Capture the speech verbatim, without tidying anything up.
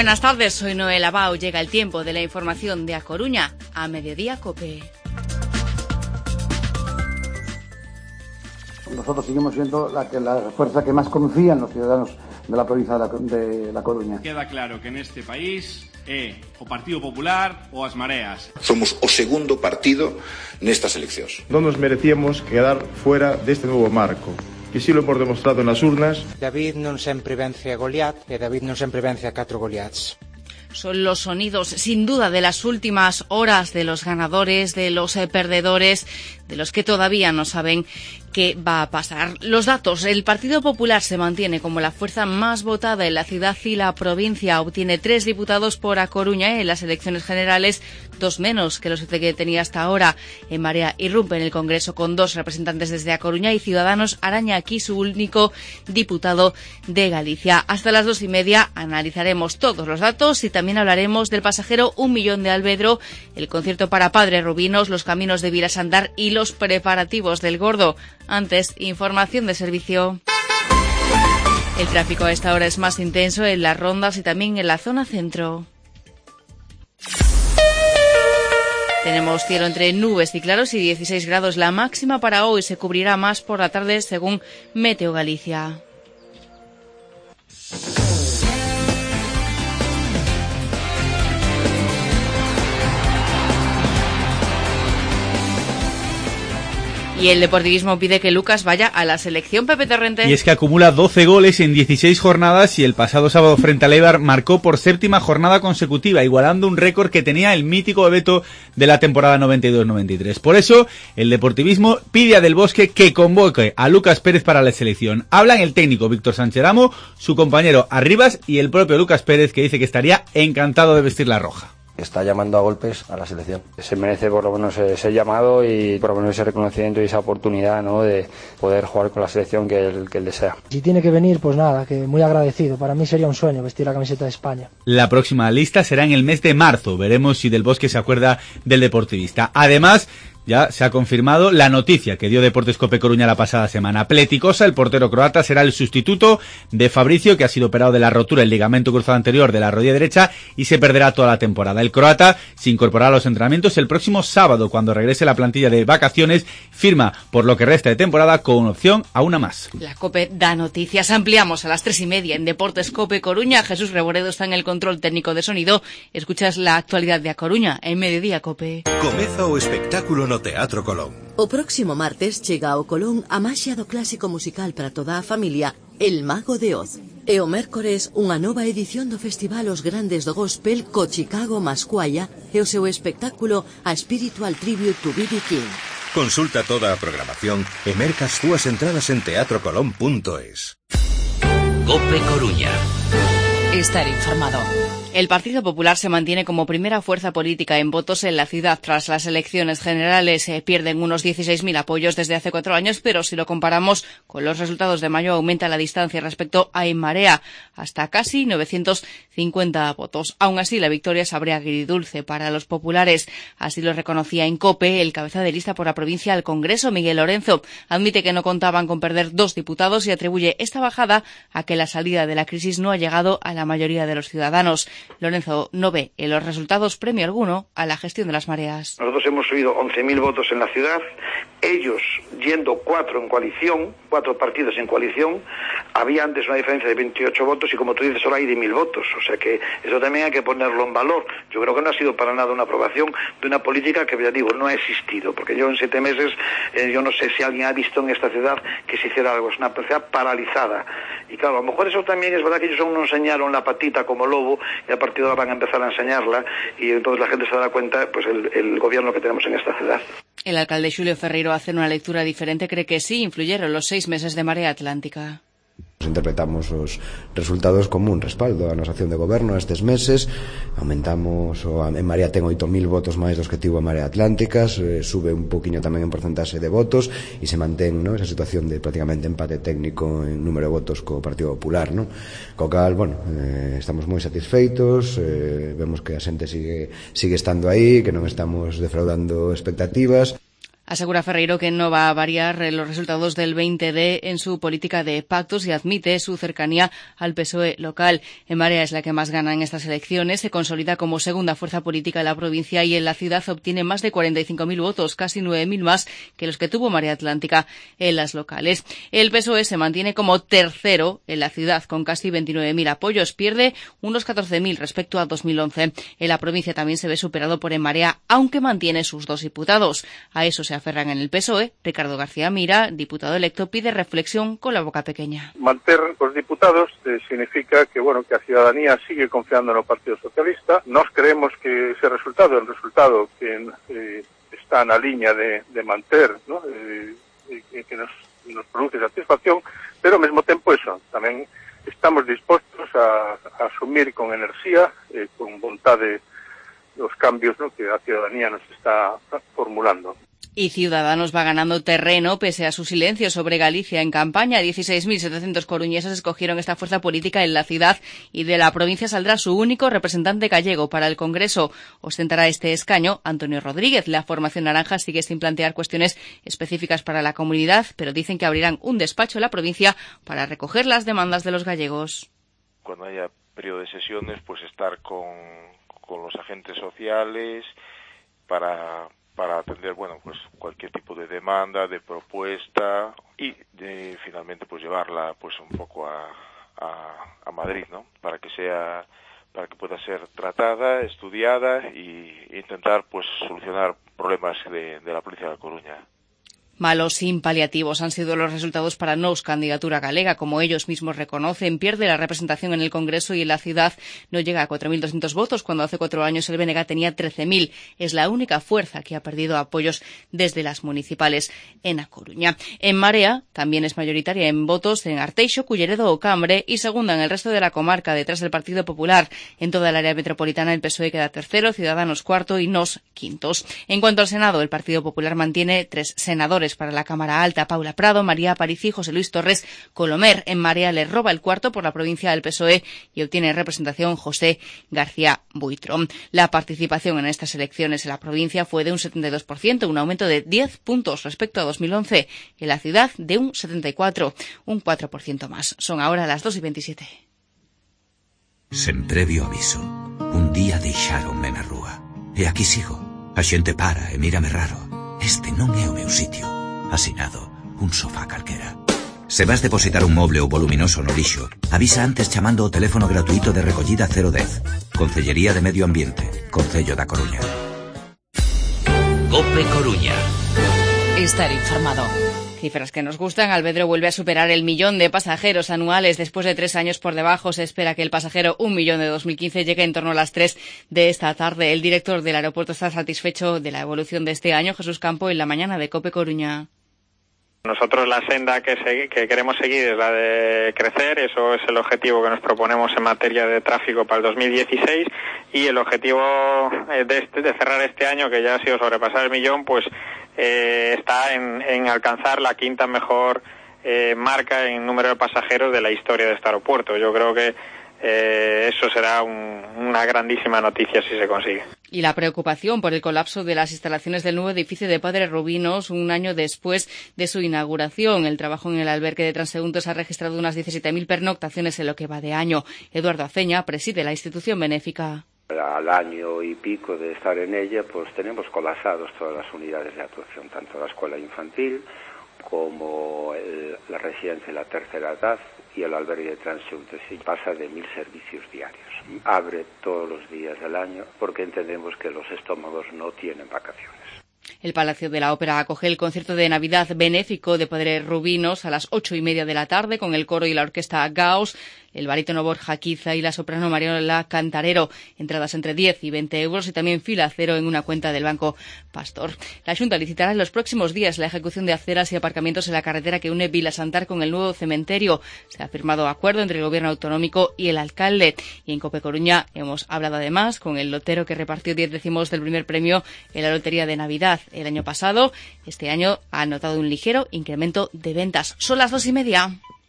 Buenas tardes, soy Noel Abao. Llega el tiempo de la información de A Coruña a Mediodía Cope. Nosotros seguimos siendo la, que, la fuerza que más confían los ciudadanos de la provincia de La, de la Coruña. Queda claro que neste país é o Partido Popular ou as Mareas. Somos o segundo partido nestas eleccións. Non nos merecíamos quedar fuera deste novo marco. E si lo hemos demostrado nas urnas. David non sempre vence a Goliat e David non sempre vence a catro Goliats. Son los sonidos, sin duda, de las últimas horas de los ganadores, de los eh, perdedores, de los que todavía no saben qué va a pasar. Los datos: el Partido Popular se mantiene como la fuerza más votada en la ciudad y la provincia. Obtiene tres diputados por A Coruña en las elecciones generales, dos menos que los que tenía hasta ahora. En Marea irrumpe en el Congreso con dos representantes desde A Coruña y Ciudadanos araña aquí su único diputado de Galicia. Hasta las dos y media analizaremos todos los datos y también hablaremos del pasajero Un Millón de Alvedro, el concierto para padres rubinos, los caminos de Vilasandar y los preparativos del Gordo. Antes, información de servicio. El tráfico a esta hora es más intenso en las rondas y también en la zona centro. Tenemos cielo entre nubes y claros y dieciséis grados. La máxima para hoy se cubrirá más por la tarde según Meteo Galicia. Y el deportivismo pide que Lucas vaya a la selección. Pepe Torrente. Y es que acumula doce goles en dieciséis jornadas y el pasado sábado frente al Eibar marcó por séptima jornada consecutiva, igualando un récord que tenía el mítico Bebeto de la temporada noventa y dos noventa y tres. Por eso, el deportivismo pide a Del Bosque que convoque a Lucas Pérez para la selección. Hablan el técnico Víctor Sánchez Amo, su compañero Arribas y el propio Lucas Pérez, que dice que estaría encantado de vestir la roja. Está llamando a golpes a la selección. Se merece por lo menos ese llamado y por lo menos ese reconocimiento y esa oportunidad, ¿no?, de poder jugar con la selección que él, que él desea. Si tiene que venir, pues nada, que muy agradecido. Para mí sería un sueño vestir la camiseta de España. La próxima lista será en el mes de marzo. Veremos si Del Bosque se acuerda del deportivista. Además, ya se ha confirmado la noticia que dio Deportes Cope Coruña la pasada semana. Pletikosa, el portero croata, será el sustituto de Fabricio, que ha sido operado de la rotura del ligamento cruzado anterior de la rodilla derecha y se perderá toda la temporada. El croata se incorporará a los entrenamientos el próximo sábado, cuando regrese la plantilla de vacaciones. Firma por lo que resta de temporada con opción a una más. La Cope da noticias. Ampliamos a las tres y media en Deportes Cope Coruña. Jesús Reboredo está en el control técnico de sonido. Escuchas la actualidad de A Coruña en Mediodía Cope. Comeza o espectáculo no Teatro Colón. O próximo martes chega ao Colón a maxia do clásico musical para toda a familia, El Mago de Oz. E o mércores unha nova edición do Festival Os Grandes do Gospel co Chicago Masquaya e o seu espectáculo A Spiritual Tribute to B B King. Consulta toda a programación e merca as túas entradas en teatro colón punto es. Cope Coruña. Estar informado. El Partido Popular se mantiene como primera fuerza política en votos en la ciudad. Tras las elecciones generales eh, pierden unos dieciséis mil apoyos desde hace cuatro años, pero si lo comparamos con los resultados de mayo aumenta la distancia respecto a En Marea, hasta casi novecientos cincuenta votos. Aún así, la victoria sabría agridulce para los populares. Así lo reconocía en COPE el cabeza de lista por la provincia al Congreso, Miguel Lorenzo. Admite que no contaban con perder dos diputados y atribuye esta bajada a que la salida de la crisis no ha llegado a la mayoría de los ciudadanos. Lorenzo no ve en los resultados premio alguno a la gestión de las mareas. Nosotros hemos subido once mil votos en la ciudad, ellos yendo cuatro en coalición, cuatro partidos en coalición, había antes una diferencia de veintiocho votos y como tú dices ahora hay de mil votos, o sea que eso también hay que ponerlo en valor. Yo creo que no ha sido para nada una aprobación de una política que, ya digo, no ha existido, porque yo en siete meses, eh, yo no sé si alguien ha visto en esta ciudad que se hiciera algo, es una ciudad paralizada. Y claro, a lo mejor eso también es verdad que ellos aún no enseñaron la patita como lobo y a partir de ahora van a empezar a enseñarla y entonces la gente se dará cuenta, pues el, el gobierno que tenemos en esta ciudad. El alcalde Xulio Ferreiro hace una lectura diferente, cree que sí influyeron los seis meses de Marea Atlántica. Interpretamos os resultados como un respaldo a nosa acción de goberno estes meses. Aumentamos, o en Marea ten oito mil votos máis dos que tivo a Marea Atlánticas, eh, sube un poquinho tamén en porcentaxe de votos e se mantén, ¿no?, esa situación de prácticamente empate técnico en número de votos co Partido Popular, ¿no? Co cal, bueno, eh, estamos moi satisfeitos, eh, vemos que a xente sigue, sigue estando aí, que non estamos defraudando expectativas. Asegura Ferreiro que no va a variar los resultados del veinte D en su política de pactos y admite su cercanía al P S O E local. En Marea es la que más gana en estas elecciones, se consolida como segunda fuerza política en la provincia y en la ciudad obtiene más de cuarenta y cinco mil votos, casi nueve mil más que los que tuvo Marea Atlántica en las locales. El P S O E se mantiene como tercero en la ciudad con casi veintinueve mil apoyos, pierde unos catorce mil respecto a dos mil once. En la provincia también se ve superado por En Marea, aunque mantiene sus dos diputados. A eso se aferran en el P S O E. Ricardo García Mira, diputado electo, pide reflexión con la boca pequeña. Manter os diputados eh, significa que bueno que a ciudadanía sigue confiando no Partido Socialista. Nós creemos que ese resultado é un resultado que eh, está na liña de, de manter, ¿no? eh, eh, que nos, nos produce satisfacción, pero ao mesmo tempo eso, tamén estamos dispostos a, a asumir con enerxía, eh, con vontade los cambios, ¿no?, que a ciudadanía nos está formulando. Y Ciudadanos va ganando terreno pese a su silencio sobre Galicia en campaña. dieciséis mil setecientos coruñeses escogieron esta fuerza política en la ciudad y de la provincia saldrá su único representante gallego para el Congreso. Ostentará este escaño Antonio Rodríguez. La formación naranja sigue sin plantear cuestiones específicas para la comunidad, pero dicen que abrirán un despacho en la provincia para recoger las demandas de los gallegos. Cuando haya periodo de sesiones, pues estar con, con los agentes sociales para... para atender, bueno, pues cualquier tipo de demanda, de propuesta y de, finalmente pues llevarla pues un poco a, a, a Madrid, ¿no? Para que sea, para que pueda ser tratada, estudiada y intentar pues solucionar problemas de, de la provincia de La Coruña. Malos sin paliativos han sido los resultados para Nous, candidatura galega. Como ellos mismos reconocen, pierde la representación en el Congreso y en la ciudad no llega a cuatro mil doscientos votos, cuando hace cuatro años el B N G tenía trece mil. Es la única fuerza que ha perdido apoyos desde las municipales en A Coruña. En Marea también es mayoritaria en votos en Arteixo, Culleredo o Cambre y segunda en el resto de la comarca, detrás del Partido Popular. En toda el área metropolitana el P S O E queda tercero, Ciudadanos cuarto y Nos quintos. En cuanto al Senado, el Partido Popular mantiene tres senadores para la Cámara Alta, Paula Prado, María Aparici y José Luis Torres Colomer. En Marea le roba el cuarto por la provincia del P S O E y obtiene representación José García Buitro. La participación en estas elecciones en la provincia fue de un setenta y dos por ciento, un aumento de diez puntos respecto a dos mil once. En la ciudad de un setenta y cuatro, un cuatro por ciento más. Son ahora las dos y veintisiete. Sen previo aviso, un día deixáronme na rúa. E aquí sigo. A xente para e mírame raro. Este non é o meu sitio. Asinado, un sofá calquera. Se vas depositar un moble ou voluminoso no lixo, avisa antes chamando o teléfono gratuito de recollida cero dez. Concellería de Medio Ambiente, Concello da Coruña. Cope Coruña. Estar informado. Cifras que nos gustan. Albedro vuelve a superar el millón de pasajeros anuales. Después de tres años por debajo, se espera que el pasajero un millón de dos mil quince llegue en torno a las tres de esta tarde. El director del aeropuerto está satisfecho de la evolución de este año. Jesús Campo, en la mañana de Cope Coruña. Nosotros la senda que, se, que queremos seguir es la de crecer, eso es el objetivo que nos proponemos en materia de tráfico para el dos mil dieciséis y el objetivo de, este, de cerrar este año, que ya ha sido sobrepasar el millón, pues eh, está en, en alcanzar la quinta mejor eh, marca en número de pasajeros de la historia de este aeropuerto. Yo creo que eh, eso será un, una grandísima noticia si se consigue. Y la preocupación por el colapso de las instalaciones del nuevo edificio de Padre Rubinos un año después de su inauguración. El trabajo en el albergue de transeúntes ha registrado unas diecisiete mil pernoctaciones en lo que va de año. Eduardo Aceña preside la institución benéfica. Al año y pico de estar en ella, pues tenemos colapsados todas las unidades de actuación, tanto la escuela infantil como el, la residencia de la tercera edad y el albergue de transeúntes, y pasa de mil servicios diarios. Abre todos los días del año porque entendemos que los estómagos no tienen vacaciones. El Palacio de la Ópera acoge el concierto de Navidad benéfico de Padre Rubinos a las ocho y media de la tarde con el coro y la orquesta Gauss, el barítono Borja Quiza y la soprano Mariola Cantarero. Entradas entre diez y veinte euros y también fila cero en una cuenta del Banco Pastor. La Xunta licitará en los próximos días la ejecución de aceras y aparcamientos en la carretera que une Vilasantar con el nuevo cementerio. Se ha firmado acuerdo entre el Gobierno autonómico y el alcalde. Y en Cope Coruña hemos hablado además con el lotero que repartió diez décimos del primer premio en la lotería de Navidad el año pasado. Este año ha notado un ligero incremento de ventas. Son las dos y media.